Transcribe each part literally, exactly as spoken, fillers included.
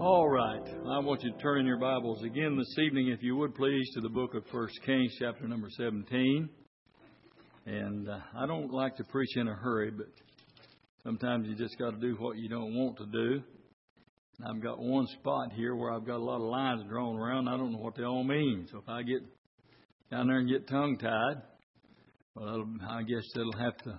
All right. I want you to turn in your Bibles again this evening, if you would please, to the book of First Kings, chapter number seventeen. And uh, I don't like to preach in a hurry, but sometimes you just got to do what you don't want to do. I've got one spot here where I've got a lot of lines drawn around. I don't know what they all mean. So if I get down there and get tongue-tied, well, I guess that'll have to.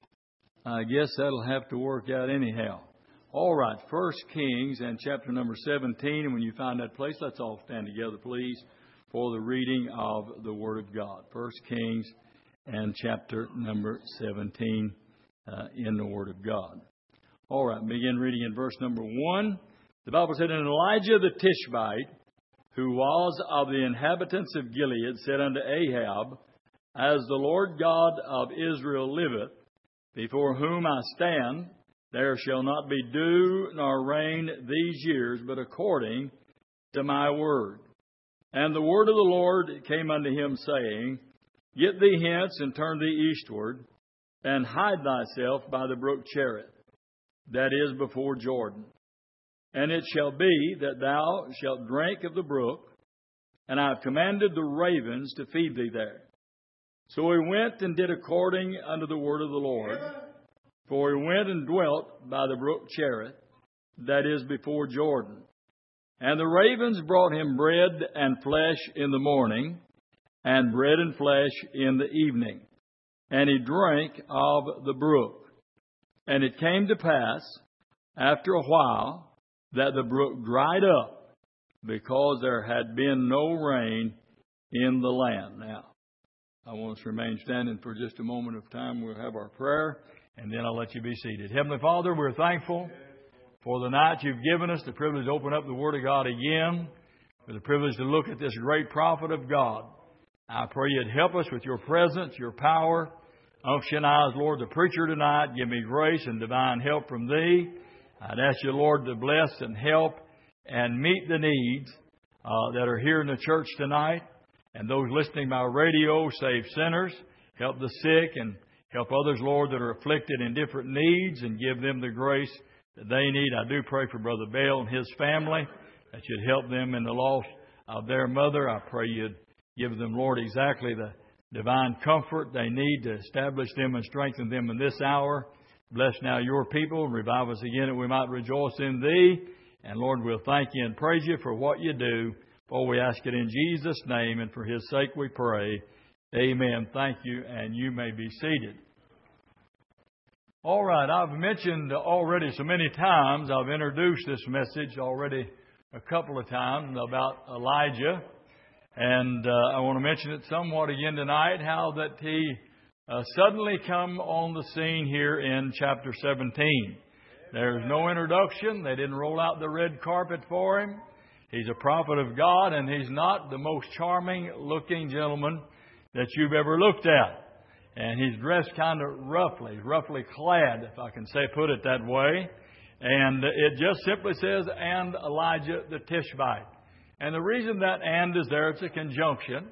I guess that'll have to work out anyhow. All right, First Kings and chapter number seventeen. And when you find that place, let's all stand together, please, for the reading of the Word of God. First Kings and chapter number seventeen uh, in the Word of God. All right, begin reading in verse number one. The Bible said, "And Elijah the Tishbite, who was of the inhabitants of Gilead, said unto Ahab, As the Lord God of Israel liveth, before whom I stand, there shall not be dew nor rain these years, but according to my word. And the word of the Lord came unto him, saying, Get thee hence, and turn thee eastward, and hide thyself by the brook Cherith, that is before Jordan. And it shall be that thou shalt drink of the brook, and I have commanded the ravens to feed thee there. So he went and did according unto the word of the Lord. For he went and dwelt by the brook Cherith, that is before Jordan. And the ravens brought him bread and flesh in the morning, and bread and flesh in the evening. And he drank of the brook. And it came to pass, after a while, that the brook dried up, because there had been no rain in the land." Now, I want us to remain standing for just a moment of time. We'll have our prayer, and then I'll let you be seated. Heavenly Father, we're thankful for the night you've given us, the privilege to open up the Word of God again, for the privilege to look at this great prophet of God. I pray you'd help us with your presence, your power. Unctionize, Lord, the preacher tonight. Give me grace and divine help from Thee. I'd ask you, Lord, to bless and help and meet the needs uh, that are here in the church tonight. And those listening by radio, save sinners, help the sick, and help others, Lord, that are afflicted in different needs, and give them the grace that they need. I do pray for Brother Bell and his family, that you'd help them in the loss of their mother. I pray you'd give them, Lord, exactly the divine comfort they need to establish them and strengthen them in this hour. Bless now your people and revive us again that we might rejoice in Thee. And Lord, we'll thank you and praise you for what you do. For we ask it in Jesus' name, and for His sake we pray. Amen. Thank you, and you may be seated. All right, I've mentioned already so many times, I've introduced this message already a couple of times about Elijah. And uh, I want to mention it somewhat again tonight, how that he uh, suddenly come on the scene here in chapter seventeen. There's no introduction. They didn't roll out the red carpet for him. He's a prophet of God, and he's not the most charming-looking gentleman that you've ever looked at. And he's dressed kind of roughly, roughly clad, if I can say, put it that way. And it just simply says, "And Elijah the Tishbite." And the reason that "and" is there, it's a conjunction.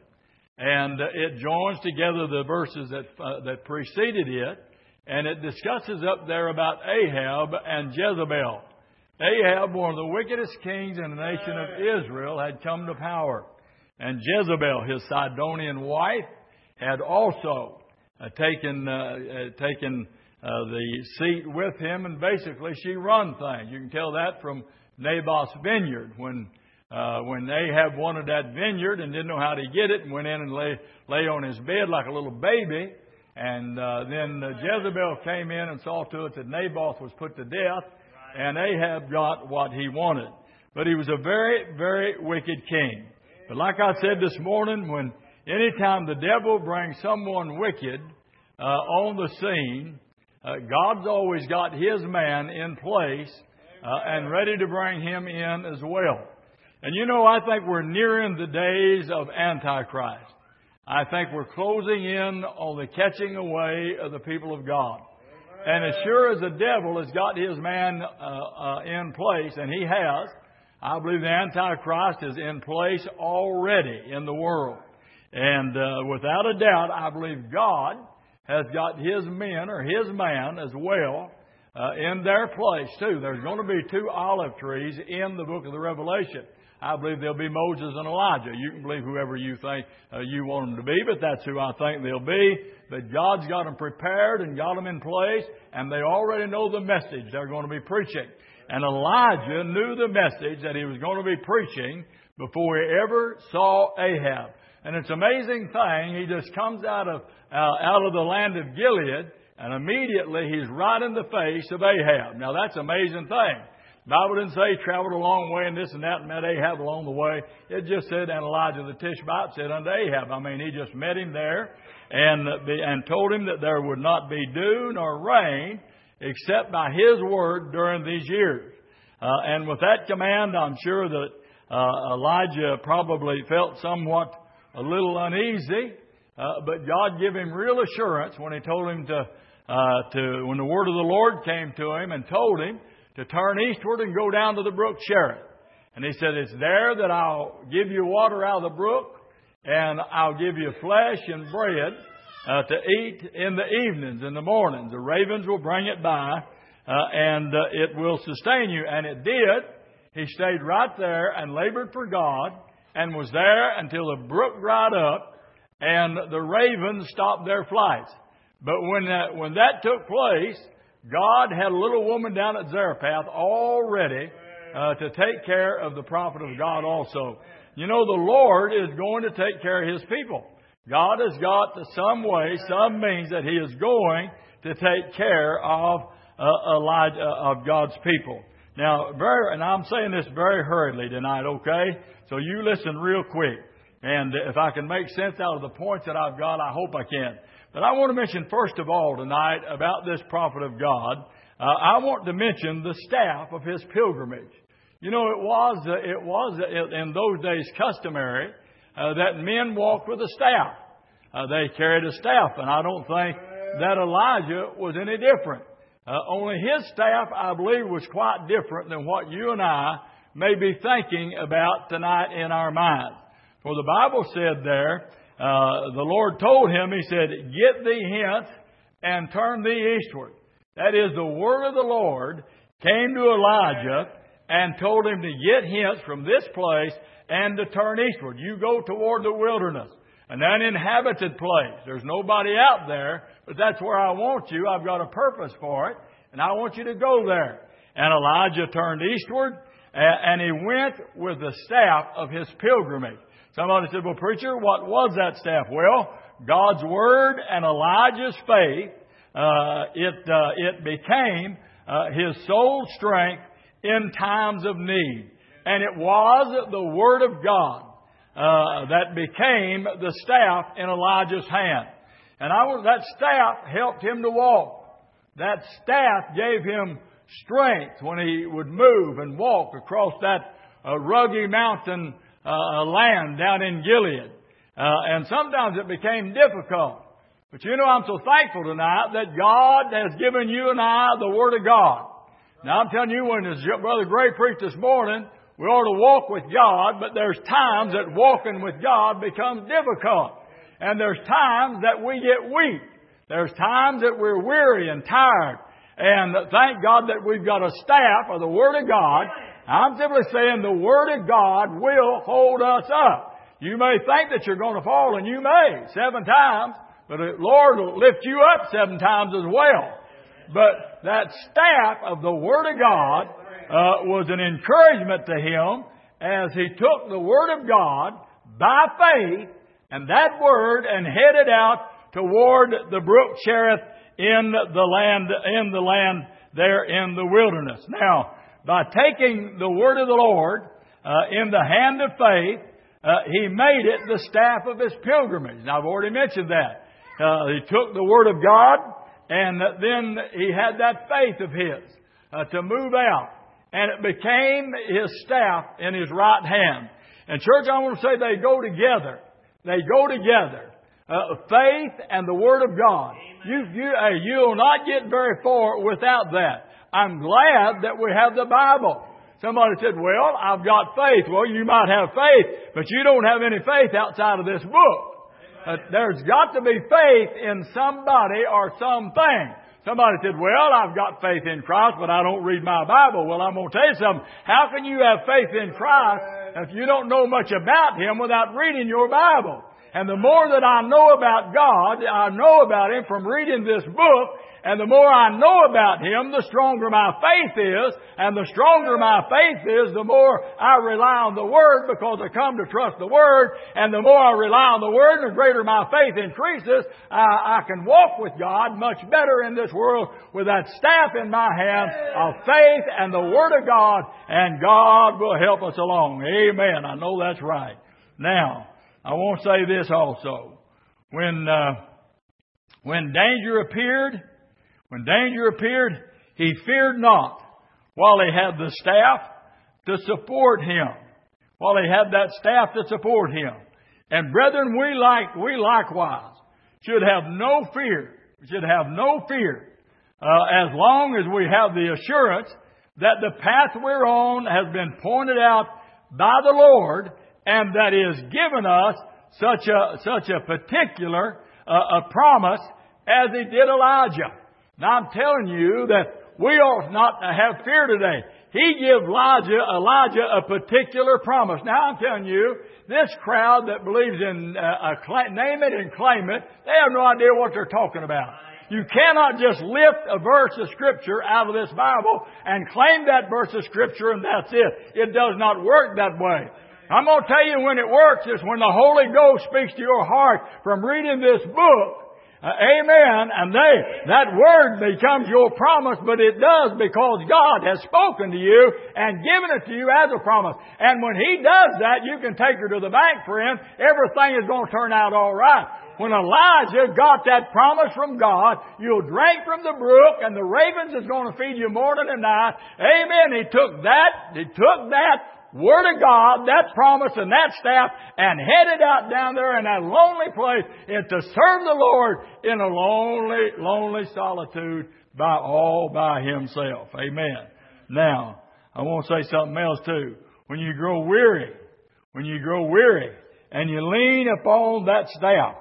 And it joins together the verses that uh, that preceded it. And it discusses up there about Ahab and Jezebel. Ahab, one of the wickedest kings in the nation of Israel, had come to power. And Jezebel, his Sidonian wife, had also uh, taken uh, uh, taken uh, the seat with him. And basically, she run things. You can tell that from Naboth's vineyard. When uh, when Ahab wanted that vineyard and didn't know how to get it, and went in and lay, lay on his bed like a little baby. And uh, then uh, Jezebel came in and saw to it that Naboth was put to death. And Ahab got what he wanted. But he was a very, very wicked king. But like I said this morning, when anytime the devil brings someone wicked uh, on the scene, uh, God's always got His man in place uh, and ready to bring him in as well. And you know, I think we're nearing the days of Antichrist. I think we're closing in on the catching away of the people of God. And as sure as the devil has got his man uh, uh, in place, and he has, I believe the Antichrist is in place already in the world. And uh, without a doubt, I believe God has got His men or His man as well uh, in their place too. There's going to be two olive trees in the book of the Revelation. I believe they'll be Moses and Elijah. You can believe whoever you think uh, you want them to be, but that's who I think they'll be. But God's got them prepared and got them in place, and they already know the message they're going to be preaching. And Elijah knew the message that he was going to be preaching before he ever saw Ahab. And it's an amazing thing. He just comes out of uh, out of the land of Gilead, and immediately he's right in the face of Ahab. Now that's an amazing thing. The Bible didn't say he traveled a long way and this and that and met Ahab along the way. It just said, and Elijah the Tishbite said unto Ahab. I mean, he just met him there and and told him that there would not be dew nor rain except by his word during these years. Uh, and with that command, I'm sure that uh, Elijah probably felt somewhat a little uneasy, uh, but God gave him real assurance when he told him to, uh, to, when the word of the Lord came to him and told him to turn eastward and go down to the brook Cherith. And he said, it's there that I'll give you water out of the brook, and I'll give you flesh and bread uh, to eat in the evenings, in the mornings. The ravens will bring it by, uh, and uh, it will sustain you. And it did. He stayed right there and labored for God, and was there until the brook dried up and the ravens stopped their flights. But when that, when that took place, God had a little woman down at Zarephath all ready uh, to take care of the prophet of God also. You know, the Lord is going to take care of His people. God has got some way, some means that He is going to take care of uh, Elijah, uh, of God's people. Now, very, and I'm saying this very hurriedly tonight, okay? So you listen real quick. And if I can make sense out of the points that I've got, I hope I can. But I want to mention first of all tonight about this prophet of God. Uh, I want to mention the staff of his pilgrimage. You know, it was uh, it was uh, in those days customary uh, that men walked with a staff. Uh, they carried a staff, and I don't think that Elijah was any different. Uh, only his staff, I believe, was quite different than what you and I may be thinking about tonight in our minds. For the Bible said there, uh, the Lord told him, He said, get thee hence and turn thee eastward. That is, the word of the Lord came to Elijah and told him to get hence from this place and to turn eastward. You go toward the wilderness, an uninhabited place. There's nobody out there, but that's where I want you. I've got a purpose for it, and I want you to go there. And Elijah turned eastward, and he went with the staff of his pilgrimage. Somebody said, well, preacher, what was that staff? Well, God's Word and Elijah's faith, uh, it, uh, it became uh, his sole strength in times of need. And it was the Word of God uh, that became the staff in Elijah's hand. And I was, that staff helped him to walk. That staff gave him strength when he would move and walk across that uh, rugged mountain uh, land down in Gilead. Uh, and sometimes it became difficult. But you know, I'm so thankful tonight that God has given you and I the Word of God. Now, I'm telling you, when as Brother Gray preached this morning, we ought to walk with God, but there's times that walking with God becomes difficult. And there's times that we get weak. There's times that we're weary and tired. And thank God that we've got a staff of the Word of God. I'm simply saying the Word of God will hold us up. You may think that you're going to fall, and you may, seven times, but the Lord will lift you up seven times as well. But that staff of the Word of God uh, was an encouragement to him as he took the Word of God by faith and that Word and headed out toward the brook Cherith in the land, in the land there in the wilderness. Now, by taking the Word of the Lord uh, in the hand of faith, uh, he made it the staff of his pilgrimage. Now, I've already mentioned that. Uh, he took the Word of God, and then he had that faith of his uh, to move out. And it became his staff in his right hand. And church, I want to say they go together. They go together. Uh, faith and the Word of God. You, you, uh, you'll not get very far without that. I'm glad that we have the Bible. Somebody said, well, I've got faith. Well, you might have faith, but you don't have any faith outside of this book. Uh, there's got to be faith in somebody or something. Somebody said, well, I've got faith in Christ, but I don't read my Bible. Well, I'm going to tell you something. How can you have faith in Christ if you don't know much about Him without reading your Bible? And the more that I know about God, I know about Him from reading this book, and the more I know about Him, the stronger my faith is. And the stronger my faith is, the more I rely on the Word, because I come to trust the Word. And the more I rely on the Word, the greater my faith increases. I, I can walk with God much better in this world with that staff in my hand of faith and the Word of God. And God will help us along. Amen. I know that's right. Now, I want to say this also. When, uh, when danger appeared, When danger appeared, he feared not, while he had the staff to support him. While he had that staff to support him. And brethren, we like, we likewise should have no fear. We should have no fear, uh, as long as we have the assurance that the path we're on has been pointed out by the Lord, and that is given us such a, such a particular, uh, a promise as he did Elijah. Now, I'm telling you that we ought not to have fear today. He gave Elijah, Elijah a particular promise. Now, I'm telling you, this crowd that believes in uh, a claim, name it and claim it, they have no idea what they're talking about. You cannot just lift a verse of Scripture out of this Bible and claim that verse of Scripture and that's it. It does not work that way. I'm going to tell you when it works is when the Holy Ghost speaks to your heart from reading this book. Uh, amen. And they, that word becomes your promise, but it does because God has spoken to you and given it to you as a promise. And when He does that, you can take her to the bank, friend. Everything is going to turn out all right. When Elijah got that promise from God, you'll drink from the brook and the ravens is going to feed you morning and night. Amen. He took that, he took that Word of God, that promise and that staff, and headed out down there in that lonely place and to serve the Lord in a lonely, lonely solitude by all by himself. Amen. Now, I want to say something else too. When you grow weary, when you grow weary and you lean upon that staff,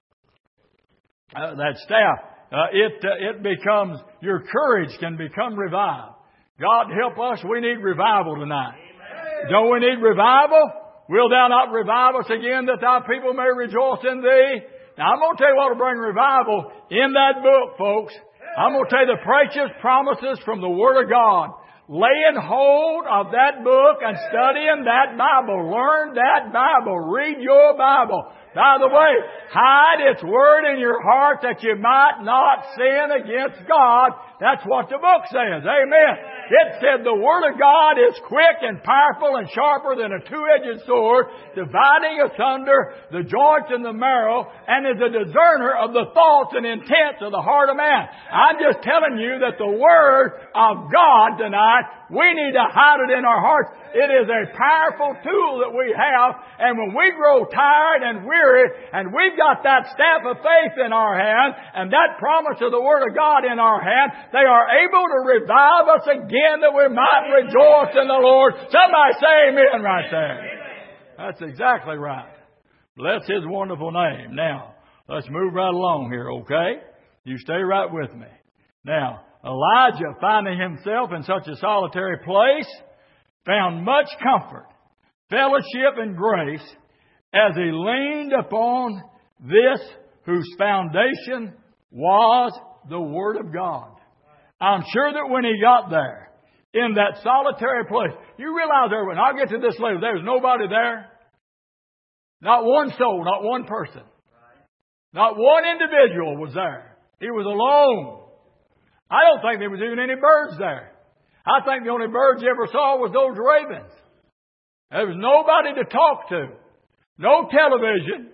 uh, that staff, uh, it, uh, it becomes, your courage can become revived. God help us, we need revival tonight. Don't we need revival? Will thou not revive us again that thy people may rejoice in thee? Now I'm going to tell you what will bring revival in that book, folks. I'm going to tell you the precious promises from the Word of God. Laying hold of that book and studying that Bible. Learn that Bible. Read your Bible. By the way, hide its Word in your heart that you might not sin against God. That's what the book says. Amen. It said the Word of God is quick and powerful and sharper than a two-edged sword, dividing asunder the joints and the marrow, and is a discerner of the thoughts and intents of the heart of man. I'm just telling you that the Word of God tonight, we need to hide it in our hearts. It is a powerful tool that we have, and when we grow tired and weary, and we've got that staff of faith in our hand, and that promise of the Word of God in our hand, they are able to revive us again that we might rejoice in the Lord. Somebody say amen right there. That's exactly right. Bless His wonderful name. Now, let's move right along here, okay? You stay right with me. Now, Elijah, finding himself in such a solitary place, found much comfort, fellowship, and grace as he leaned upon this whose foundation was the Word of God. I'm sure that when he got there, in that solitary place, you realize there, when I get to this later, there's nobody there. Not one soul, not one person. Not one individual was there. He was alone. I don't think there was even any birds there. I think the only birds you ever saw was those ravens. There was nobody to talk to. No television.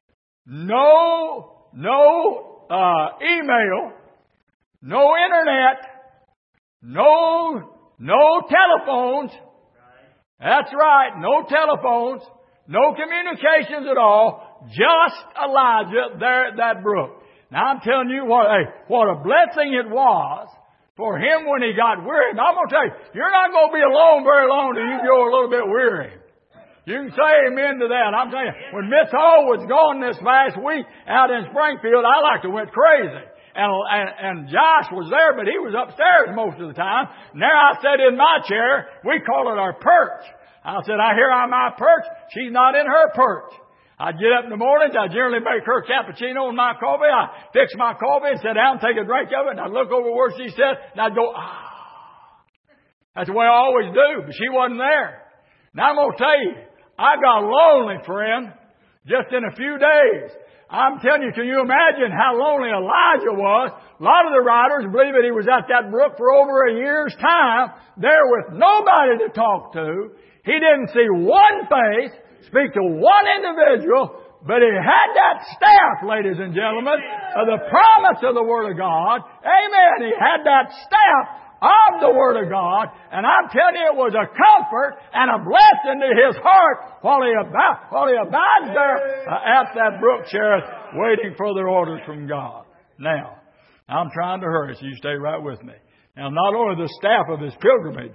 No, no uh, email. No internet. No, no telephones. That's right. No telephones. No communications at all. Just Elijah there at that brook. Now I'm telling you what, hey, what a blessing it was for him when he got weary. Now I'm going to tell you, you're not going to be alone very long till you go a little bit weary. You can say amen to that. I'm telling you, when Miss Hall was gone this last week out in Springfield, I like to went crazy. And, and, and Josh was there, but he was upstairs most of the time. And there I sat in my chair. We call it our perch. I said, I hear on my perch. She's not in her perch. I'd get up in the mornings. I'd generally make her cappuccino and my coffee. I'd fix my coffee and sit down and take a drink of it. And I'd look over where she sat and I'd go, ah. That's the way I always do. But she wasn't there. Now I'm going to tell you, I got lonely, friend, just in a few days. I'm telling you, can you imagine how lonely Elijah was? A lot of the writers believe that he was at that brook for over a year's time, there with nobody to talk to. He didn't see one face, speak to one individual, but he had that staff, ladies and gentlemen, of the promise of the Word of God. Amen. He had that staff of the Word of God, and I'm telling you, it was a comfort and a blessing to his heart while he, ab- while he abides there uh, at that brook, Cherith, waiting for the orders from God. Now, I'm trying to hurry, so you stay right with me. Now, not only the staff of his pilgrimage,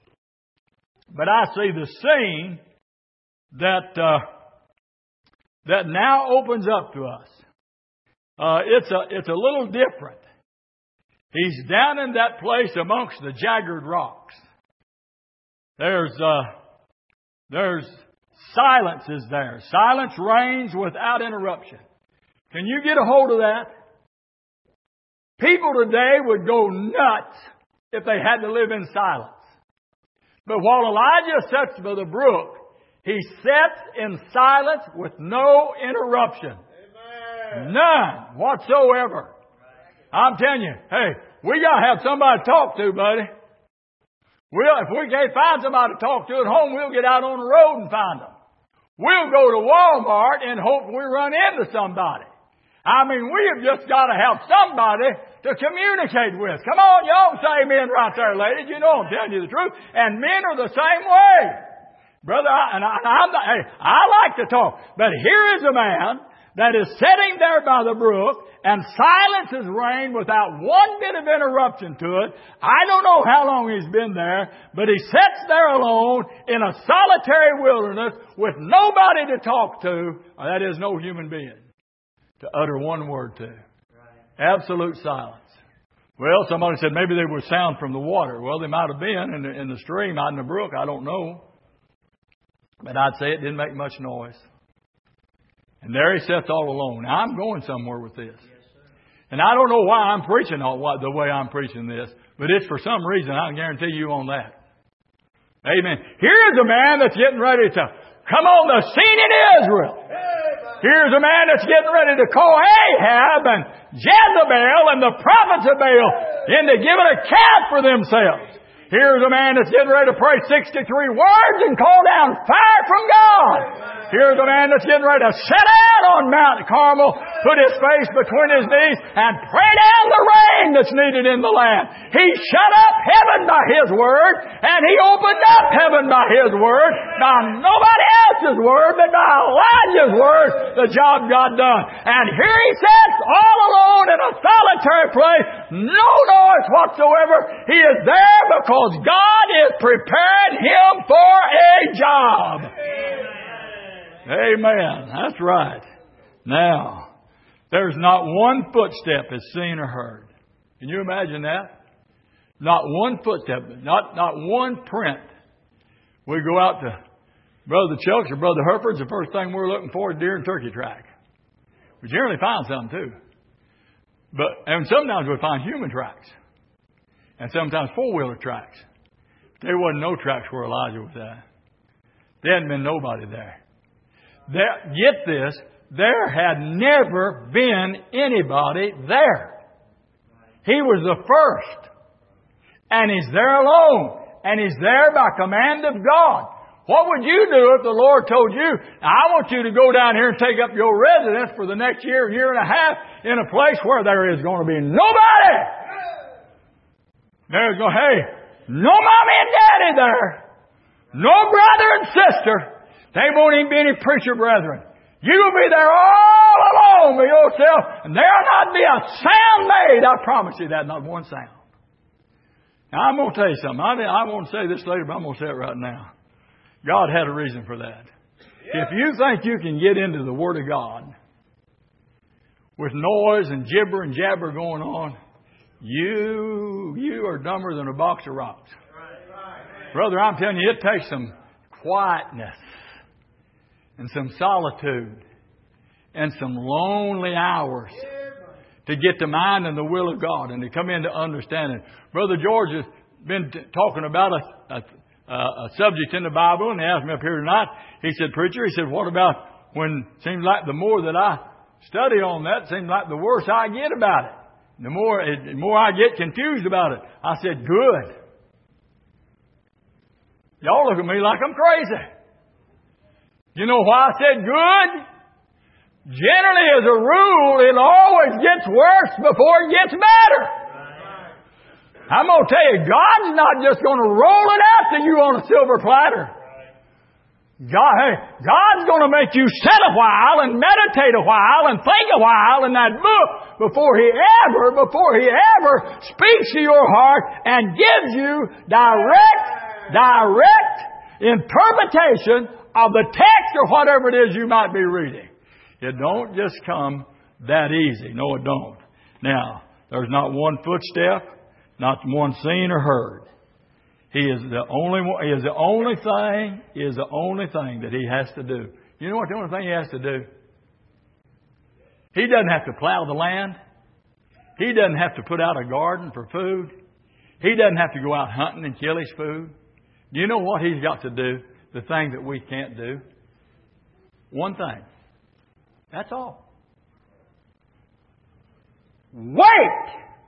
but I see the scene that uh, that now opens up to us. Uh, it's a it's a little different. He's down in that place amongst the jagged rocks. There's uh, there's silence is there. Silence reigns without interruption. Can you get a hold of that? People today would go nuts if they had to live in silence. But while Elijah sits by the brook, he sits in silence with no interruption. Amen. None whatsoever. I'm telling you, hey, we got to have somebody to talk to, buddy. We'll, if we can't find somebody to talk to at home, we'll get out on the road and find them. We'll go to Walmart and hope we run into somebody. I mean, we have just got to have somebody to communicate with. Come on, y'all say amen right there, ladies. You know I'm telling you the truth. And men are the same way. Brother, I, and I, I'm not, hey, I like to talk. But here is a man that is sitting there by the brook, and silence has reigned without one bit of interruption to it. I don't know how long he's been there, but he sits there alone in a solitary wilderness with nobody to talk to. That is, no human being to utter one word to. Absolute silence. Well, somebody said maybe they were sound from the water. Well, they might have been in the, in the stream, out in the brook. I don't know. But I'd say it didn't make much noise. And there he sits all alone. Now, I'm going somewhere with this. And I don't know why I'm preaching all, the way I'm preaching this, but it's for some reason. I can guarantee you on that. Amen. Here's a man that's getting ready to come on the scene in Israel. Here's a man that's getting ready to call Ahab and Jezebel and the prophets of Baal into giving a account for themselves. Here's a man that's getting ready to pray sixty-three words and call down fire from God. Here's a man that's getting ready to sit out on Mount Carmel, put his face between his knees, and pray down the rain that's needed in the land. He shut up heaven by his word, and he opened up heaven by his word. By nobody else's word, but by Elijah's word, the job got done. And here he sits all alone in a solitary place, no noise whatsoever. He is there because God is preparing him for a job. Amen. That's right. Now, there's not one footstep is seen or heard. Can you imagine that? Not one footstep, not not one print. We go out to Brother Chuck's or Brother Herford's, the first thing we're looking for is deer and turkey track. We generally find some too. But and sometimes we find human tracks. And sometimes four-wheeler tracks. There wasn't no tracks where Elijah was at. There hadn't been nobody there. There, get this, there had never been anybody there. He was the first. And he's there alone. And he's there by command of God. What would you do if the Lord told you, I want you to go down here and take up your residence for the next year, year and a half in a place where there is going to be nobody? There's going, hey, no mommy and daddy there. No brother and sister. There won't even be any preacher brethren. You will be there all alone by yourself, and there'll not be a sound made. I promise you that, not one sound. Now, I'm going to tell you something. I, mean, I won't say this later, but I'm going to say it right now. God had a reason for that. Yeah. If you think you can get into the Word of God with noise and gibber and jabber going on, you, you are dumber than a box of rocks. Brother, I'm telling you, it takes some quietness and some solitude and some lonely hours to get the mind and the will of God and to come into understanding. Brother George has been t- talking about a, a, a subject in the Bible, and he asked me up here tonight. He said, preacher, he said, what about when it seems like the more that I study on that, it seems like the worse I get about it. The more, the more I get confused about it. I said, good. Y'all look at me like I'm crazy. You know why I said good? Generally, as a rule, it always gets worse before it gets better. I'm going to tell you, God's not just going to roll it out to you on a silver platter. God, hey, God's going to make you sit a while and meditate a while and think a while in that book before He ever, before He ever speaks to your heart and gives you direct, direct interpretation of the text or whatever it is you might be reading. It don't just come that easy. No, it don't. Now, there's not one footstep, not one seen or heard. He is the only one, He is the only thing, He is the only thing that He has to do. You know what the only thing He has to do? He doesn't have to plow the land. He doesn't have to put out a garden for food. He doesn't have to go out hunting and kill His food. Do you know what He's got to do? The thing that we can't do? One thing. That's all. Wait!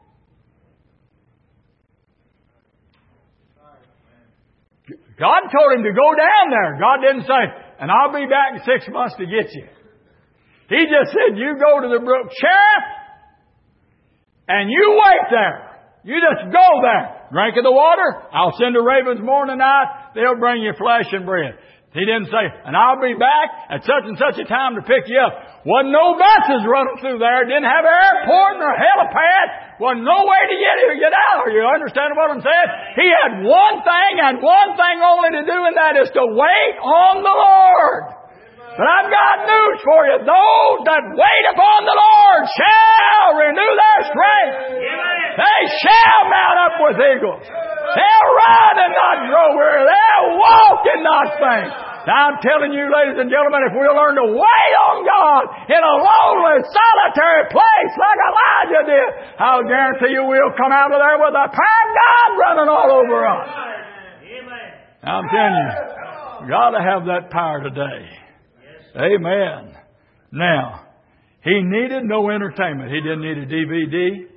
God told him to go down there. God didn't say, and I'll be back in six months to get you. He just said, you go to the brook Cherith and you wait there. You just go there. Drink of the water. I'll send the ravens morning and night. They'll bring you flesh and bread. He didn't say, and I'll be back at such and such a time to pick you up. Wasn't no buses running through there. Didn't have an airport nor a helipad. Wasn't no way to get here, get out. You understand what I'm saying? He had one thing and one thing only to do, and that is to wait on the Lord. But I've got news for you. Those that wait upon the Lord shall renew their strength. They shall mount up with eagles. They'll run and not grow weary. They'll walk and not faint. Now I'm telling you, ladies and gentlemen, if we'll learn to wait on God in a lonely, solitary place like Elijah did, I'll guarantee you we'll come out of there with the power of God running all over us. Now I'm telling you, we've got to have that power today. Amen. Now, he needed no entertainment. He didn't need a D V D.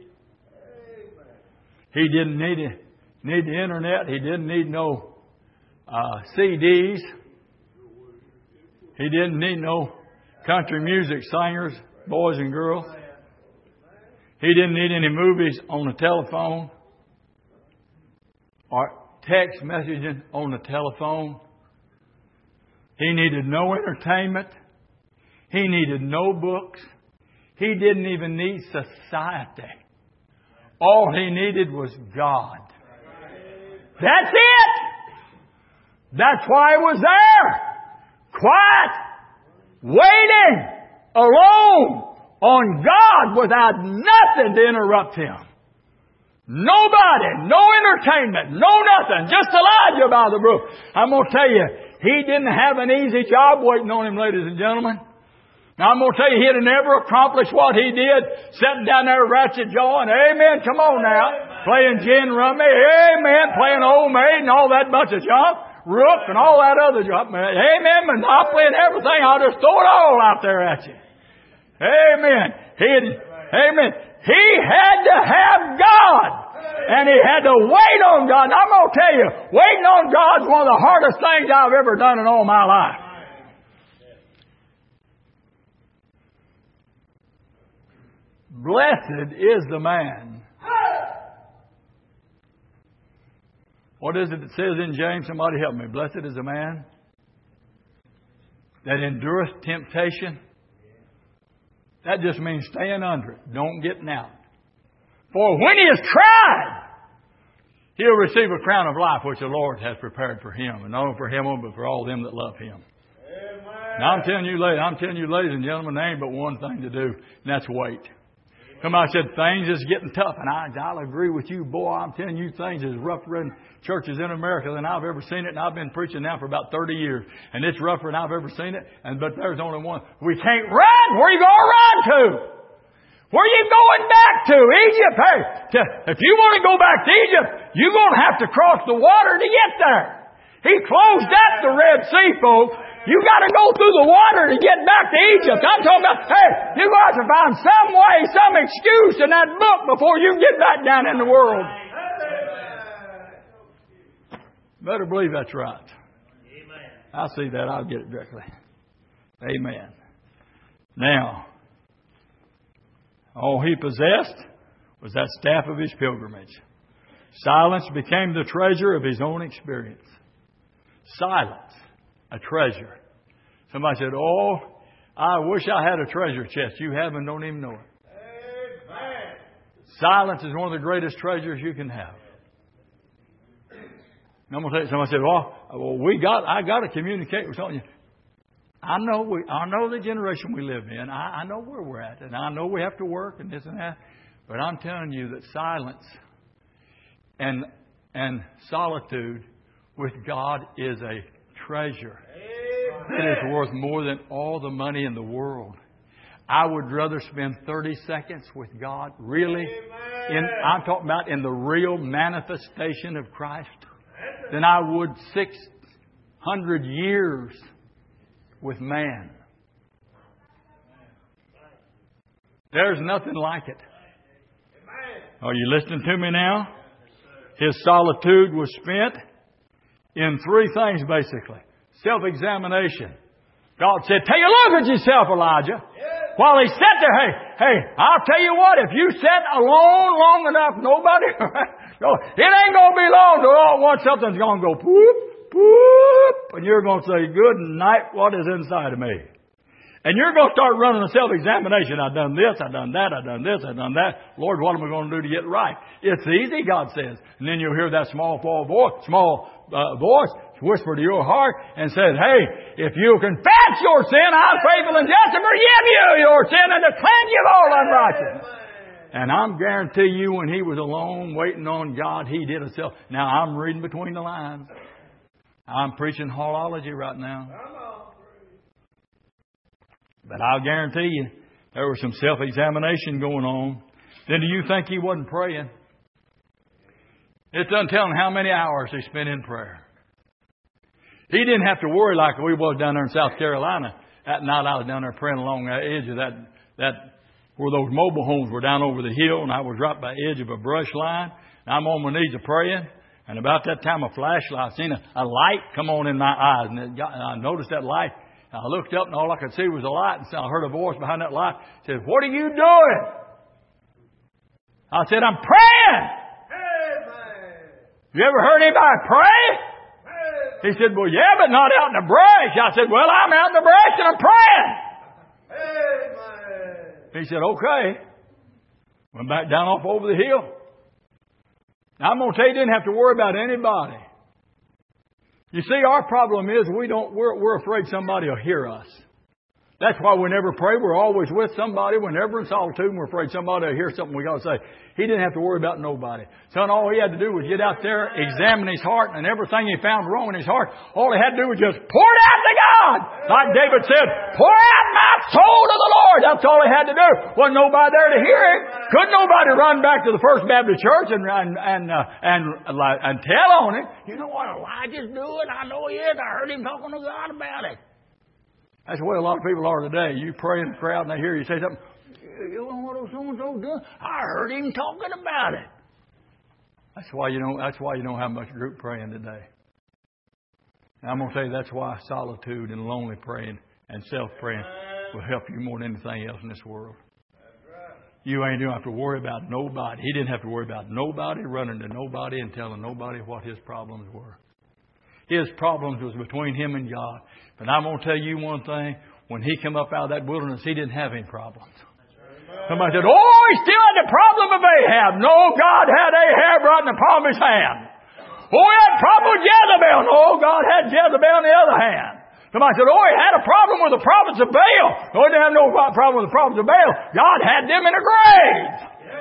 He didn't need, a, need the internet. He didn't need no uh, C Ds. He didn't need no country music singers, boys and girls. He didn't need any movies on the telephone or text messaging on the telephone. He needed no entertainment. He needed no books. He didn't even need society. All he needed was God. That's it. That's why he was there. Quiet. Waiting. Alone. On God without nothing to interrupt him. Nobody. No entertainment. No nothing. Just Elijah by the brook. I'm going to tell you, he didn't have an easy job waiting on him, ladies and gentlemen. Now, I'm going to tell you, he'd have never accomplished what he did, sitting down there ratchet jawing, amen, come on now, playing gin rummy, amen, playing old maid and all that bunch of junk, rook and all that other junk, amen, Monopoly and everything. I'll just throw it all out there at you. Amen. He'd, amen. He had to have God. And he had to wait on God. And I'm going to tell you, waiting on God is one of the hardest things I've ever done in all my life. Blessed is the man. What is it that says in James? Somebody help me. Blessed is the man that endureth temptation. That just means staying under it. Don't get out. For when he is tried, he'll receive a crown of life which the Lord has prepared for him. And not only for him, but for all them that love him. Amen. Now I'm telling you, ladies, I'm telling you, ladies and gentlemen, there ain't but one thing to do, and that's wait. Somebody said things is getting tough, and I, I'll agree with you, boy. I'm telling you, things is rougher in churches in America than I've ever seen it, and I've been preaching now for about thirty years, and it's rougher than I've ever seen it. And but there's only one: we can't run. Where are you going to run to? Where are you going back to? Egypt. Hey, to, if you want to go back to Egypt, you're going to have to cross the water to get there. He closed up the Red Sea, folks. You got to go through the water to get back to Egypt. I'm talking about, hey, you're going to have to find some way, some excuse in that book before you get back down in the world. Better believe that's right. I see that. I'll get it directly. Amen. Now, all he possessed was that staff of his pilgrimage. Silence became the treasure of his own experience. Silence, a treasure. Somebody said, oh, I wish I had a treasure chest. You have and don't even know it. Amen. Silence is one of the greatest treasures you can have. And I'm going to tell you, somebody said, well, well, we got, I got to communicate with something. I know we, I know the generation we live in. I, I know where we're at. And I know we have to work and this and that. But I'm telling you that silence and, and solitude with God is a treasure. It is worth more than all the money in the world. I would rather spend thirty seconds with God, really, in, I'm talking about in the real manifestation of Christ, than I would six hundred years with man. There's nothing like it. Are you listening to me now? His solitude was spent in three things, basically. Self-examination. God said, take a look at yourself, Elijah. While he sat there, hey, hey, I'll tell you what, if you sat alone long enough, nobody, it ain't going to be long till all at once something's going to go poop, poop, and you're going to say, good night, what is inside of me? And you're going to start running a self-examination. I've done this, I've done that, I've done this, I've done that. Lord, what am I going to do to get right? It's easy, God says. And then you'll hear that small, voice, small uh, voice whisper to your heart and said, hey, if you confess your sin, I'm faithful and just to forgive you your sin and to cleanse you of all unrighteousness. And I'm guarantee you when he was alone waiting on God, he did a self. Now I'm reading between the lines. I'm preaching holology right now. But I'll guarantee you, there was some self-examination going on. Then do you think he wasn't praying? It doesn't tell him how many hours he spent in prayer. He didn't have to worry like we was down there in South Carolina. That night I was down there praying along the edge of that, that where those mobile homes were down over the hill, and I was right by the edge of a brush line. And I'm on my knees a praying. And about that time, a flashlight, I seen a, a light come on in my eyes. And, it got, and I noticed that light. I looked up and all I could see was a light. And so I heard a voice behind that light. Said, what are you doing? I said, I'm praying. Amen. You ever heard anybody pray? Amen. He said, well, yeah, but not out in the brush. I said, well, I'm out in the brush and I'm praying. Amen. He said, okay. Went back down off over the hill. Now, I'm going to tell you, you didn't have to worry about anybody. You see, our problem is we don't, we're, we're afraid somebody will hear us. That's why we never pray. We're always with somebody. We're never in solitude. And we're afraid somebody will hear something we got to say. He didn't have to worry about nobody. Son, all he had to do was get out there, examine his heart, and everything he found wrong in his heart, all he had to do was just pour it out to God. Like David said, pour out my soul to the Lord. That's all he had to do. Wasn't nobody there to hear him. Couldn't nobody run back to the First Baptist Church and and and uh, and, uh, and tell on him. You know what Elijah's doing? I know he is. I heard him talking to God about it. That's the way a lot of people are today. You pray in the crowd and they hear you say something. You know what so-and-so doing? I heard him talking about it. That's why you don't, that's why you don't have much group praying today. And I'm going to tell you that's why solitude and lonely praying and self-praying will help you more than anything else in this world. You ain't going to have to worry about nobody. He didn't have to worry about nobody, running to nobody and telling nobody what his problems were. His problems was between him and God. But I'm going to tell you one thing. When he came up out of that wilderness, he didn't have any problems. Somebody said, oh, he still had the problem of Ahab. No, God had Ahab right in the palm of his hand. Oh, he had a problem with Jezebel. No, God had Jezebel in the other hand. Somebody said, oh, he had a problem with the prophets of Baal. No, he didn't have no problem with the prophets of Baal. God had them in a grave.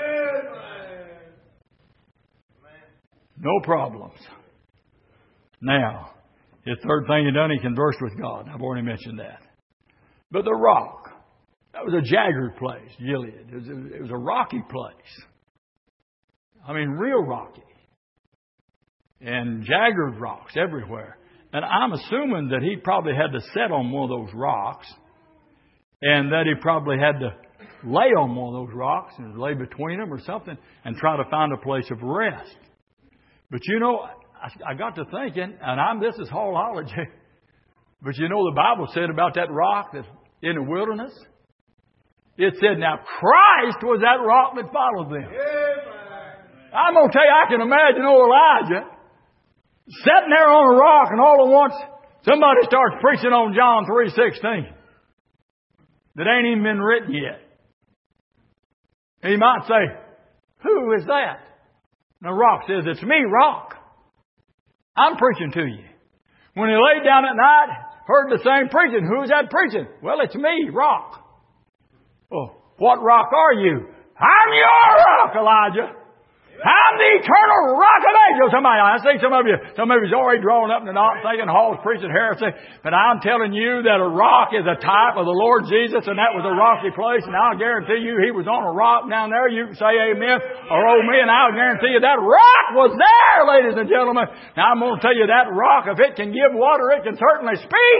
No problems. Now, his third thing he done, he conversed with God. I've already mentioned that. But the rock, that was a jagged place, Gilead. It was a, it was a rocky place. I mean, real rocky. And jagged rocks everywhere. And I'm assuming that he probably had to sit on one of those rocks. And that he probably had to lay on one of those rocks and lay between them or something and try to find a place of rest. But you know, I, I got to thinking, and I'm this is hallology, but you know the Bible said about that rock that's in the wilderness? It said, now Christ was that rock that followed them. I'm going to tell you, I can imagine old Elijah sitting there on a rock, and all at once somebody starts preaching on John three sixteen that ain't even been written yet. And he might say, who is that? And the rock says, it's me, rock. I'm preaching to you. When he laid down at night, heard the same preaching. Who's that preaching? Well, it's me, rock. Oh, what rock are you? I'm your rock, Elijah. I'm the eternal rock of ages. Somebody, I see some of you, some of you's already drawn up in the knot thinking Hall's preaching heresy. But I'm telling you that a rock is a type of the Lord Jesus, and that was a rocky place. And I'll guarantee you he was on a rock down there. You can say amen or oh me, and I'll guarantee you that rock was there, ladies and gentlemen. Now I'm going to tell you that rock, if it can give water, it can certainly speak.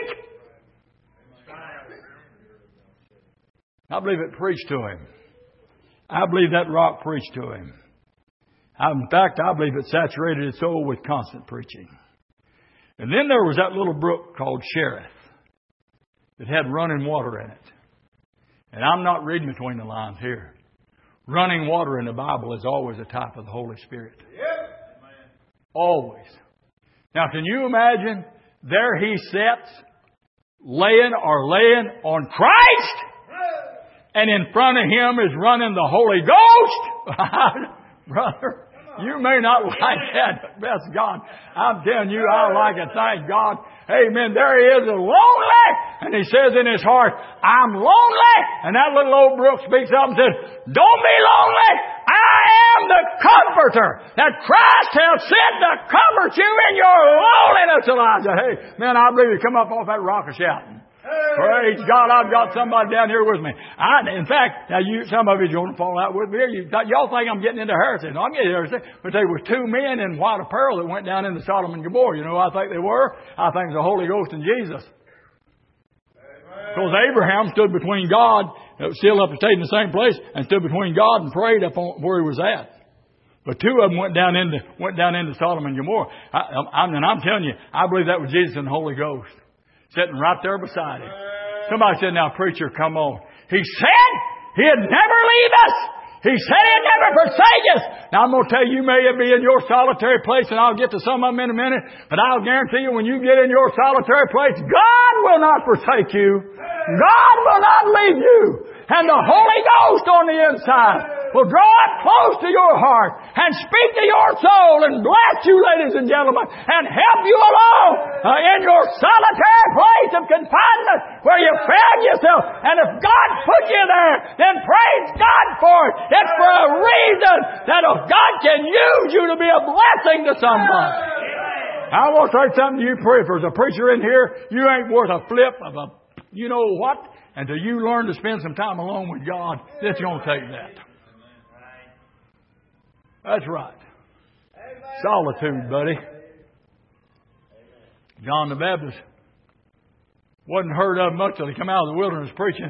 I believe it preached to him. I believe that rock preached to him. In fact, I believe it saturated his soul with constant preaching. And then there was that little brook called Cherith that had running water in it. And I'm not reading between the lines here. Running water in the Bible is always a type of the Holy Spirit. Yep. Always. Now, can you imagine? There he sits, laying or laying on Christ, and in front of him is running the Holy Ghost. Brother, you may not like that, but bless God, I'm telling you, I like it. Thank God. Amen. There he is, lonely. And he says in his heart, I'm lonely. And that little old brook speaks up and says, don't be lonely. I am the comforter that Christ has sent to comfort you in your loneliness, Elijah. Hey, man, I believe you come up off that rock and shouting. Praise God, I've got somebody down here with me. I, in fact, now you, some of you are going to fall out with me. You, y'all think I'm getting into heresy. No, I'm getting into heresy. But there were two men in white apparel that went down into Sodom and Gomorrah. You know who I think they were? I think it's the Holy Ghost and Jesus. Because Abraham stood between God, still up and stayed in the same place, and stood between God and prayed up on where he was at. But two of them went down into went down into Sodom and Gomorrah. I, I'm, and I'm telling you, I believe that was Jesus and the Holy Ghost sitting right there beside him. Somebody said, now, preacher, come on. He said he'd never leave us. He said he'd never forsake us. Now, I'm going to tell you, you may be in your solitary place, and I'll get to some of them in a minute, but I'll guarantee you, when you get in your solitary place, God will not forsake you. God will not leave you. And the Holy Ghost on the inside will draw up close to your heart and speak to your soul and bless you, ladies and gentlemen, and help you along uh, in your solitary place of confinement where you found yourself. And if God put you there, then praise God for it. It's for a reason that God can use you to be a blessing to somebody. I want to say something to you, if there's a preacher in here, you ain't worth a flip of a you know what? Until you learn to spend some time alone with God, it's going to take that. That's right. Solitude, buddy. John the Baptist wasn't heard of much till he come out of the wilderness preaching.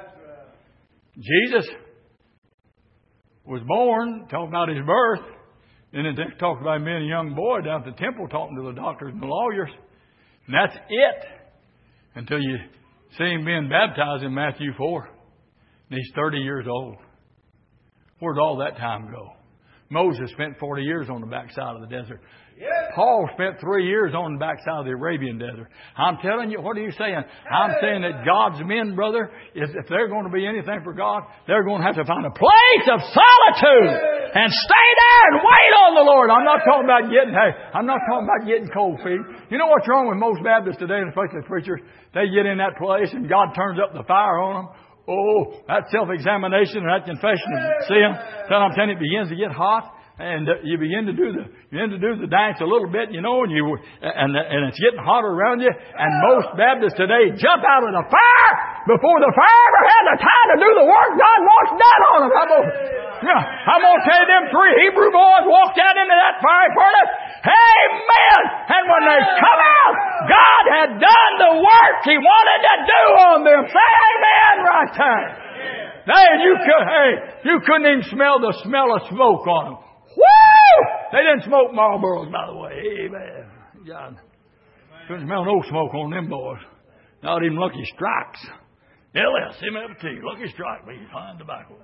Jesus was born, talking about his birth. Then they talked about him being a young boy down at the temple talking to the doctors and the lawyers. And that's it. Until you see him being baptized in Matthew four. And he's thirty years old. Where'd all that time go? Moses spent forty years on the backside of the desert. Yes. Paul spent three years on the backside of the Arabian desert. I'm telling you, what are you saying? I'm saying that God's men, brother, if they're going to be anything for God, they're going to have to find a place of solitude. and stay there and wait on the Lord. I'm not talking about getting, hey, I'm not talking about getting cold feet. You know what's wrong with most Baptists today, and especially preachers? They get in that place and God turns up the fire on them. Oh, that self-examination and that confession of sin, then I'm telling you, it begins to get hot. And uh, you begin to do the you begin to do the dance a little bit, you know, and you and and it's getting hotter around you. And most Baptists today jump out of the fire before the fire ever had the time to do the work God wants done on them. I'm gonna, yeah, I'm gonna tell you, them three Hebrew boys walked out into that fiery furnace. Amen. And when they come out, God had done the work He wanted to do on them. Say amen right there. Hey, you could, hey, you couldn't even smell the smell of smoke on them. Woo! They didn't smoke Marlboros, by the way. Amen. God. Couldn't smell no smoke on them boys. Not even Lucky Strikes. L S, M F T, Lucky Strike, be fine tobacco.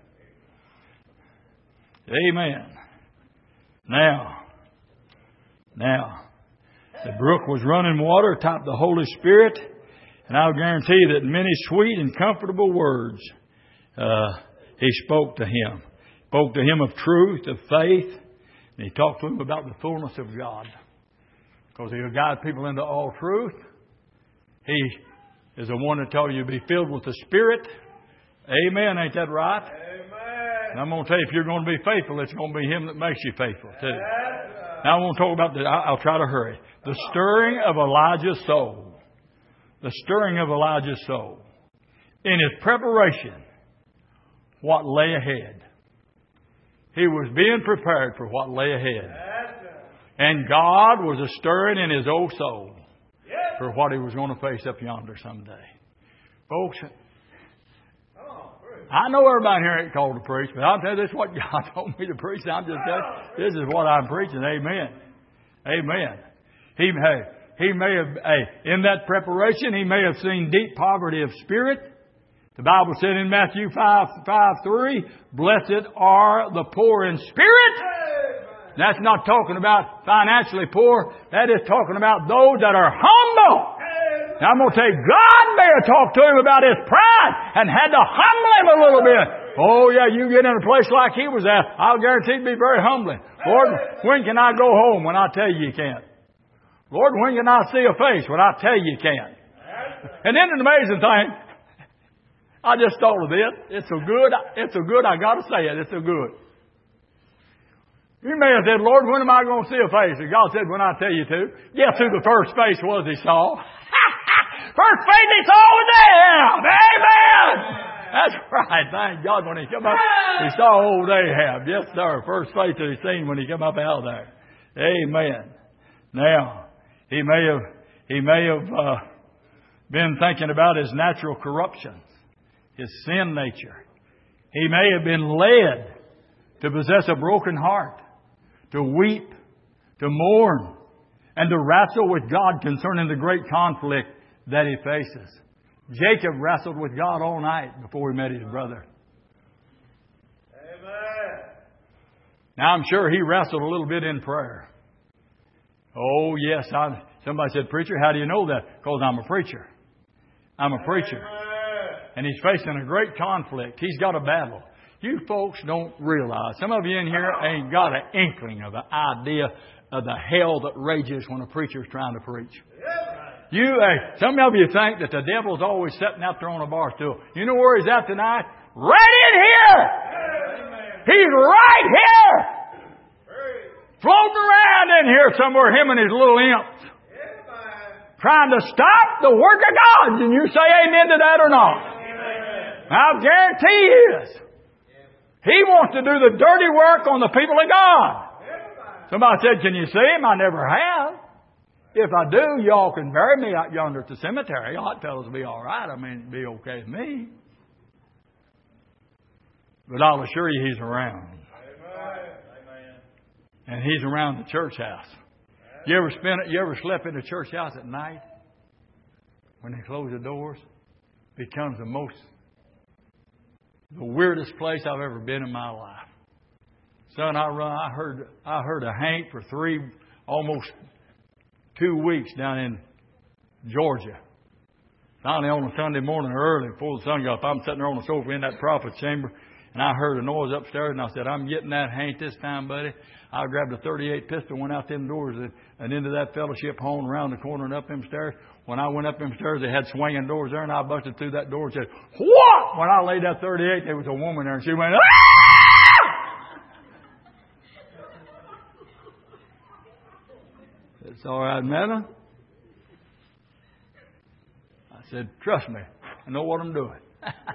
Amen. Now, now, the brook was running water atop the Holy Spirit, and I'll guarantee you that many sweet and comfortable words uh, He spoke to him. Spoke to him of truth, of faith, and He talked to him about the fullness of God. Because He'll guide people into all truth. He is the one that told you to be filled with the Spirit. Amen. Ain't that right? Amen. And I'm going to tell you, if you're going to be faithful, it's going to be Him that makes you faithful too. Now I want to talk about the, I'll try to hurry. The stirring of Elijah's soul. The stirring of Elijah's soul. In his preparation, what lay ahead. He was being prepared for what lay ahead. And God was a stirring in his old soul for what he was going to face up yonder someday. Folks, I know everybody here ain't called to preach, but I'll tell you this is what God told me to preach. I'm just telling you, this is what I'm preaching. Amen. Amen. He, hey, he may have, hey, in that preparation, he may have seen deep poverty of spirit. The Bible said in Matthew five, five, three, blessed are the poor in spirit. That's not talking about financially poor. That is talking about those that are humble. Now I'm going to tell you, God may have talked to him about his pride and had to humble him a little bit. Oh yeah, you get in a place like he was at, I'll guarantee it'd be very humbling. Lord, when can I go home when I tell you you can't? Lord, when can I see a face when I tell you you can't? And then an amazing thing, I just thought of this. It's so good. It's so good. I got to say it. It's so good. You may have said, Lord, when am I going to see a face? And God said, when I tell you to. Guess who the first face was he saw? First face he saw was Ahab. Amen. That's right. Thank God when he come up, he saw old Ahab. Yes, sir. First face that he seen when he come up out of there. Amen. Now, he may have, he may have uh, been thinking about his natural corruption. His sin nature. He may have been led to possess a broken heart, to weep, to mourn, and to wrestle with God concerning the great conflict that he faces. Jacob wrestled with God all night before he met his brother. Amen. Now I'm sure he wrestled a little bit in prayer. Oh yes, I, somebody said, preacher, how do you know that? Because I'm a preacher. I'm a preacher. Amen. And he's facing a great conflict. He's got a battle. You folks don't realize. Some of you in here ain't got an inkling of the idea of the hell that rages when a preacher's trying to preach. You, uh, some of you think that the devil's always sitting out there on a bar stool. You know where he's at tonight? Right in here! He's right here! Floating around in here somewhere, him and his little imps. Trying to stop the work of God. And you say amen to that or not? I guarantee he is. He wants to do the dirty work on the people of God. Somebody said, can you see him? I never have. If I do, y'all can bury me out yonder at the cemetery. Hot fellows will be all right. I mean, it'd be okay with me. But I'll assure you he's around. And he's around the church house. You ever spend it? You ever slept in a church house at night? When they close the doors, it becomes the most, the weirdest place I've ever been in my life. Son, I run. I heard. I heard a Hank for three, almost two weeks down in Georgia. Finally, on a Sunday morning early, before the sun got up, I'm sitting there on the sofa in that prophet's chamber, And I heard a noise upstairs, and I said, I'm getting that. Ain't this time, buddy. I grabbed a thirty-eight pistol, went out them doors and, and into that fellowship home around the corner and up them stairs. When I went up them stairs, they had swinging doors there, and I busted through that door and said, what? When I laid that thirty-eight, there was a woman there, and she went, ah! It's all right, Meta. I said, trust me, I know what I'm doing.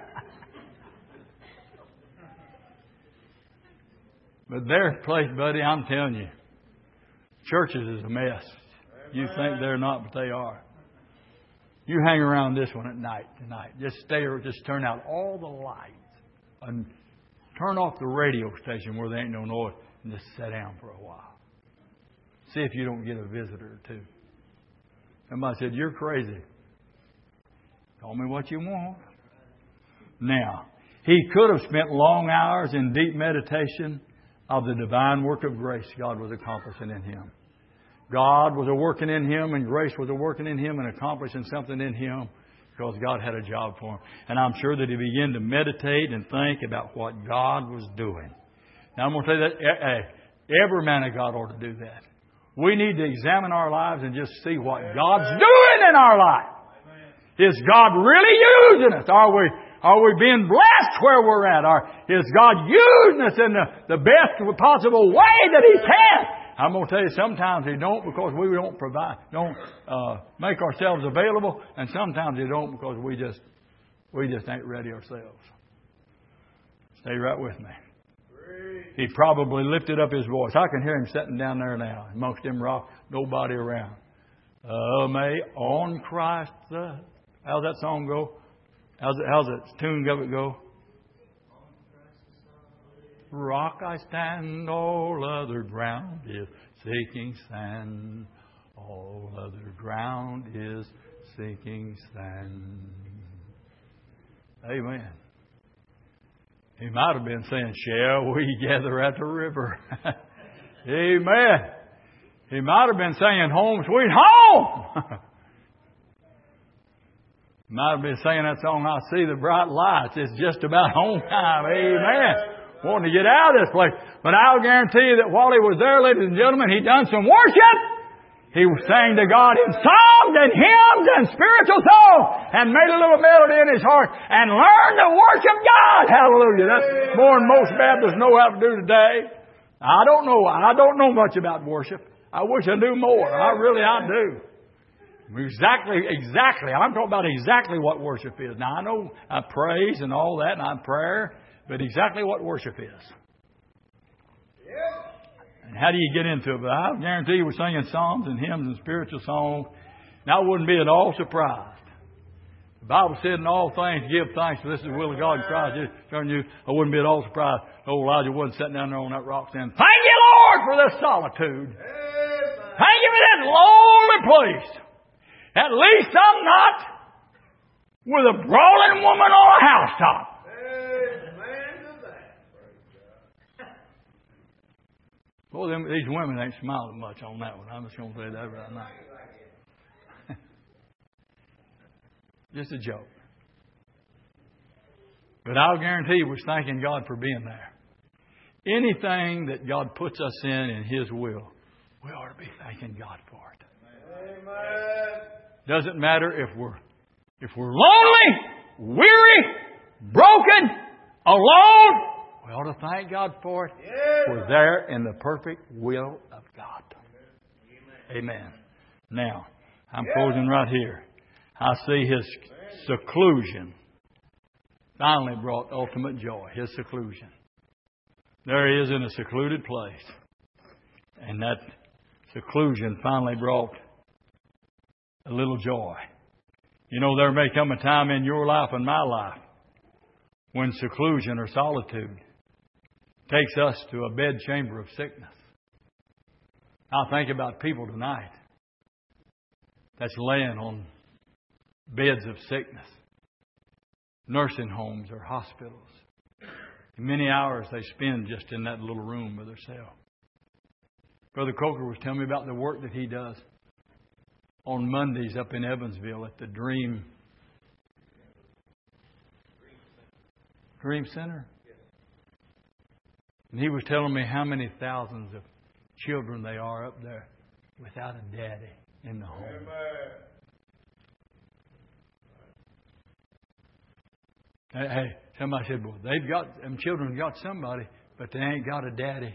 But their place, buddy, I'm telling you, churches is a mess. You think they're not, but they are. You hang around this one at night tonight. Just stay or just turn out all the lights and turn off the radio station where there ain't no noise and just sit down for a while. See if you don't get a visitor or two. Somebody said, you're crazy. Tell me what you want. Now, he could have spent long hours in deep meditation of the divine work of grace God was accomplishing in him. God was a working in him, and grace was a working in him and accomplishing something in him because God had a job for him. And I'm sure that he began to meditate and think about what God was doing. Now, I'm going to tell you that every man of God ought to do that. We need to examine our lives and just see what God's doing in our life. Is God really using us? Are we Are we being blessed where we're at? Or is God using us in the, the best possible way that He can? I'm going to tell you, sometimes He don't because we don't provide, don't uh, make ourselves available, and sometimes He don't because we just we just ain't ready ourselves. Stay right with me. He probably lifted up His voice. I can hear Him sitting down there now amongst them rocks, nobody around. Uh, may on Christ the... How's that song go? How's it, how's that tune of it go? Rock I stand, all other ground is sinking sand. All other ground is sinking sand. Amen. He might have been saying, shall we gather at the river? Amen. He might have been saying, home sweet home. Might have been saying that song, I see the bright lights. It's just about home time. Amen. Wanting to get out of this place. But I'll guarantee you that while he was there, ladies and gentlemen, he done some worship. He sang to God in songs and hymns and spiritual songs and made a little melody in his heart and learned to worship God. Hallelujah. That's more than most Baptists know how to do today. I don't know. I don't know much about worship. I wish I knew more. I really, I do. Exactly, exactly. I'm talking about exactly what worship is. Now, I know I praise and all that, and I'm prayer, but exactly what worship is. And how do you get into it? But I guarantee you we're singing psalms and hymns and spiritual songs, and I wouldn't be at all surprised. The Bible said in all things, give thanks, for this is the will of God in Christ. You, I wouldn't be at all surprised. Old Elijah wasn't sitting down there on that rock saying, thank you, Lord, for this solitude. Thank you for that lonely place. At least I'm not with a brawling woman on a housetop. Amen to that. Well, them, these women ain't smiling much on that one. I'm just going to say that right now. Just a joke. But I'll guarantee you we're thanking God for being there. Anything that God puts us in in His will, we ought to be thanking God for it. Amen. Doesn't matter if we're if we're lonely, weary, broken, alone. We ought to thank God for it. Yes. We're there in the perfect will of God. Amen. Amen. Now, I'm yes. closing right here. I see His seclusion finally brought ultimate joy. His seclusion. There He is in a secluded place. And that seclusion finally brought a little joy. You know, there may come a time in your life and my life when seclusion or solitude takes us to a bedchamber of sickness. I think about people tonight that's laying on beds of sickness, nursing homes or hospitals. And many hours they spend just in that little room with themselves. Brother Coker was telling me about the work that he does on Mondays up in Evansville at the Dream Dream Center. And he was telling me how many thousands of children they are up there without a daddy in the home. Hey, hey, somebody said, well, they've got, them children got somebody, but they ain't got a daddy.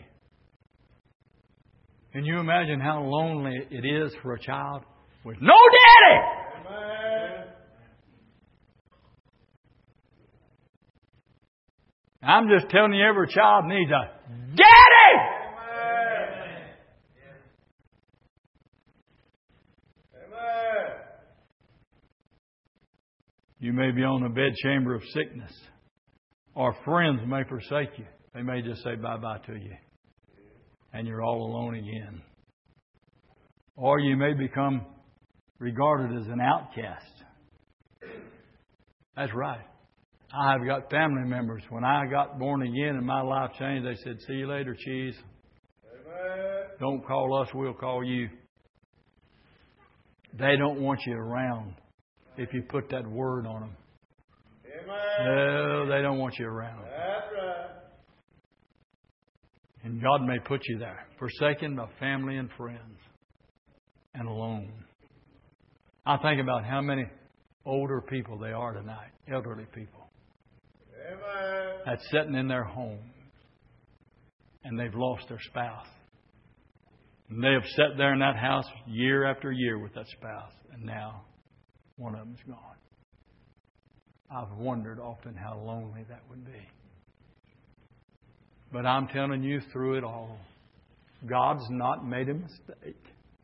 Can you imagine how lonely it is for a child with no daddy? Amen. I'm just telling you, every child needs a daddy. Amen. Amen. You may be on the bedchamber of sickness, or friends may forsake you. They may just say bye-bye to you, and you're all alone again. Or you may become regarded as an outcast. That's right. I've got family members. When I got born again and my life changed, they said, see you later, cheese. Amen. Don't call us, we'll call you. They don't want you around if you put that word on them. Amen. No, they don't want you around. That's right. And God may put you there, forsaken by family and friends, and alone. I think about how many older people they are tonight, elderly people. Amen. That's sitting in their home, and they've lost their spouse. And they have sat there in that house year after year with that spouse, and now one of them's gone. I've wondered often how lonely that would be. But I'm telling you, through it all, God's not made a mistake.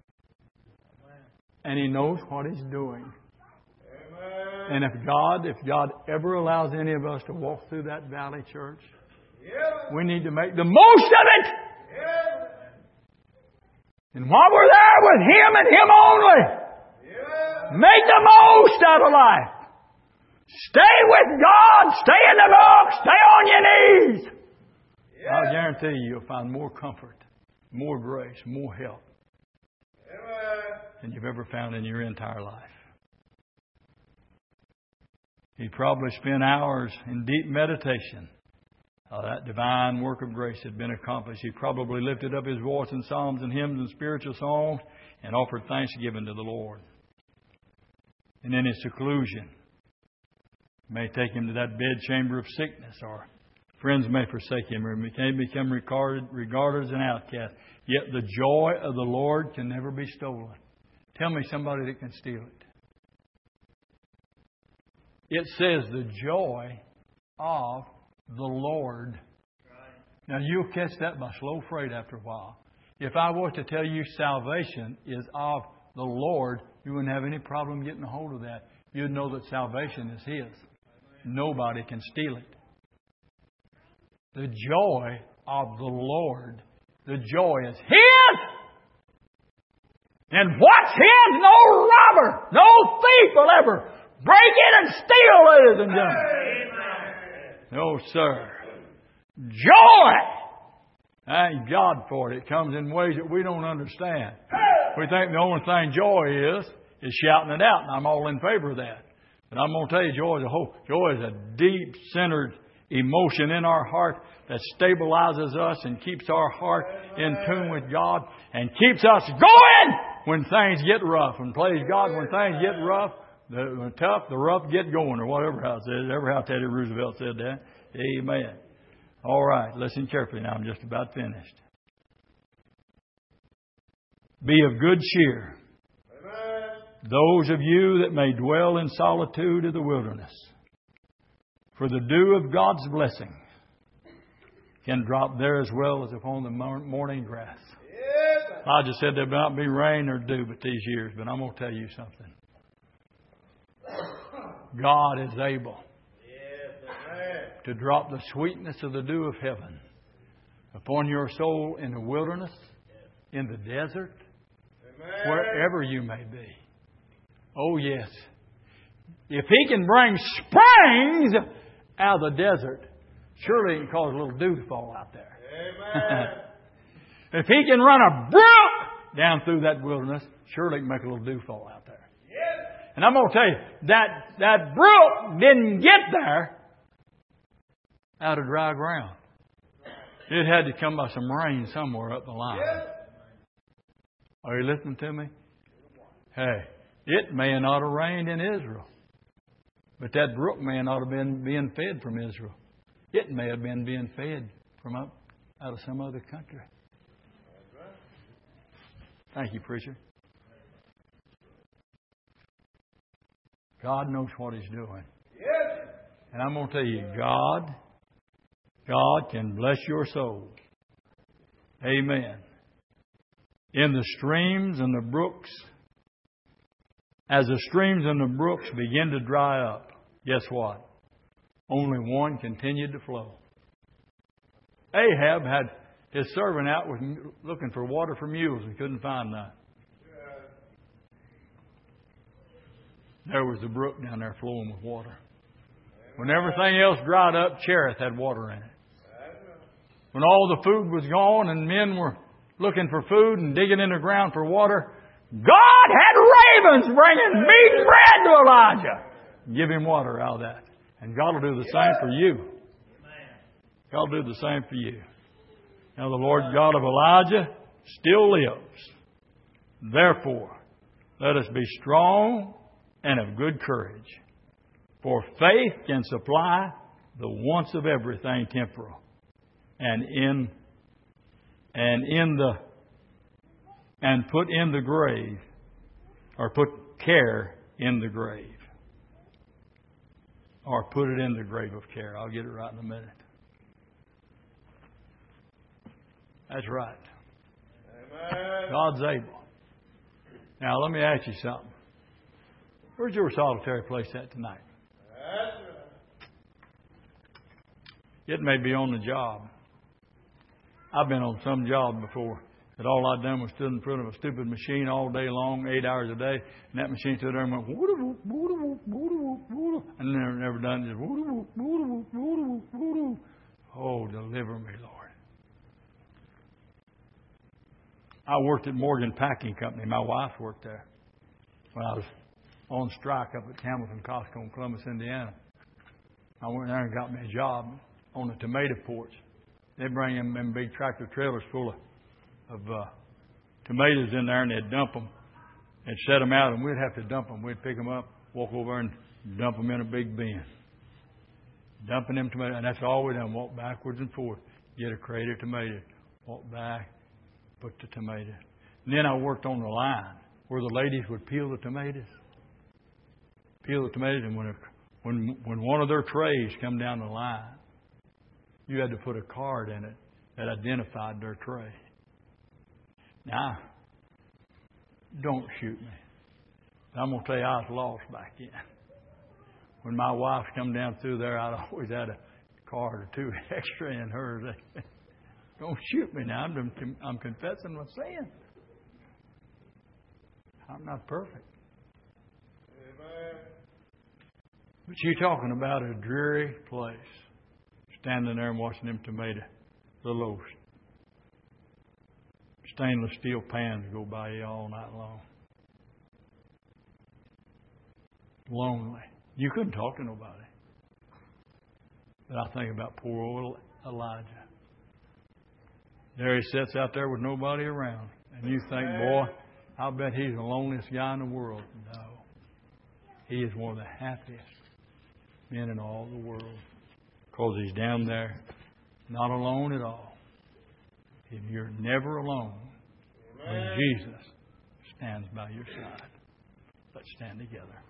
And He knows what He's doing. Amen. And if God, if God ever allows any of us to walk through that valley, church, yeah. we need to make the most of it. Yeah. And while we're there with Him and Him only, yeah. make the most out of life. Stay with God. Stay in the book. Stay on your knees. Yeah. I guarantee you, you'll find more comfort, more grace, more help Amen. Than you've ever found in your entire life. He probably spent hours in deep meditation. Uh, that divine work of grace had been accomplished. He probably lifted up his voice in psalms and hymns and spiritual songs and offered thanksgiving to the Lord. And in his seclusion, may take him to that bedchamber of sickness, or friends may forsake him, or he may become regarded, regarded as an outcast. Yet the joy of the Lord can never be stolen. Tell me somebody that can steal it. It says the joy of the Lord. Now you'll catch that by slow freight after a while. If I was to tell you salvation is of the Lord, you wouldn't have any problem getting a hold of that. You'd know that salvation is His. Nobody can steal it. The joy of the Lord. The joy is His. And what's His? No robber, no thief will ever break it and steal, ladies and gentlemen. No, sir. Joy. Thank God for it. It comes in ways that we don't understand. We think the only thing joy is, is shouting it out. And I'm all in favor of that. But I'm going to tell you, joy is a whole, joy is a deep-centered emotion in our heart that stabilizes us and keeps our heart in tune with God and keeps us going when things get rough. And praise God, when things get rough, the, the tough, the rough get going, or whatever how it says. Ever how Teddy Roosevelt said that. Amen. All right, listen carefully now. I'm just about finished. Be of good cheer, those of you that may dwell in solitude of the wilderness. For the dew of God's blessing can drop there as well as upon the morning grass. Yes. Elijah said there will not be rain or dew but these years. But I'm going to tell you something. God is able yes, to drop the sweetness of the dew of heaven upon your soul in the wilderness, in the desert, Amen. Wherever you may be. Oh, yes. If He can bring springs out of the desert, surely He can cause a little dew to fall out there. Amen. If He can run a brook down through that wilderness, surely He can make a little dew fall out there. Yes. And I'm going to tell you, that, that brook didn't get there out of dry ground. It had to come by some rain somewhere up the line. Are you listening to me? Hey, it may not have rained in Israel, but that brook may not have been being fed from Israel. It may have been being fed from up out of some other country. Thank you, preacher. God knows what He's doing. And I'm going to tell you, God, God can bless your soul. Amen. In the streams and the brooks, as the streams and the brooks begin to dry up, guess what? Only one continued to flow. Ahab had his servant out with, looking for water for mules and couldn't find none. There was a brook down there flowing with water. When everything else dried up, Cherith had water in it. When all the food was gone and men were looking for food and digging in the ground for water, God had ravens bringing meat and bread to Elijah. Give him water out of that. And God will do the same for you. God will do the same for you. Now the Lord God of Elijah still lives. Therefore, let us be strong and of good courage. For faith can supply the wants of everything temporal. And in and in the and put in the grave, or put care in the grave. Or put it in the grave of care. I'll get it right in a minute. That's right. Amen. God's able. Now let me ask you something. Where's your solitary place at tonight? It may be on the job. I've been on some job before that all I'd done was stood in front of a stupid machine all day long, eight hours a day, and that machine stood there and went, woo-doo-woo, woo-doo-woo, woo-doo-woo, woo-doo, and never, never done just woo-doo-woo, woo-doo-woo, woo-doo-woo, woo-doo. Oh, deliver me, Lord. I worked at Morgan Packing Company. My wife worked there when I was on strike up at Hamilton Costco in Columbus, Indiana. I went there and got me a job on the tomato porch. They bring them in big tractor trailers full of, of uh, tomatoes in there, and they'd dump them and set them out, and we'd have to dump them. We'd pick them up, walk over and dump them in a big bin. Dumping them tomatoes, and that's all we done. Walk backwards and forth, get a crate of tomatoes, walk back, put the tomatoes. And then I worked on the line where the ladies would peel the tomatoes. Peel the tomatoes, and when a, when when one of their trays come down the line, you had to put a card in it that identified their tray. Now, don't shoot me. I'm going to tell you, I was lost back then. When my wife come down through there, I'd always had a card or two extra in hers. Don't shoot me now. I'm, I'm confessing my sin. I'm not perfect. But you're talking about a dreary place. Standing there and watching them tomato, little old stainless steel pans go by you all night long. Lonely. You couldn't talk to nobody. But I think about poor old Elijah. There he sits out there with nobody around. And you think, boy, I'll bet he's the loneliest guy in the world. No. He is one of the happiest men in all the world. Because he's down there, not alone at all. And you're never alone when Jesus stands by your side. Let's stand together.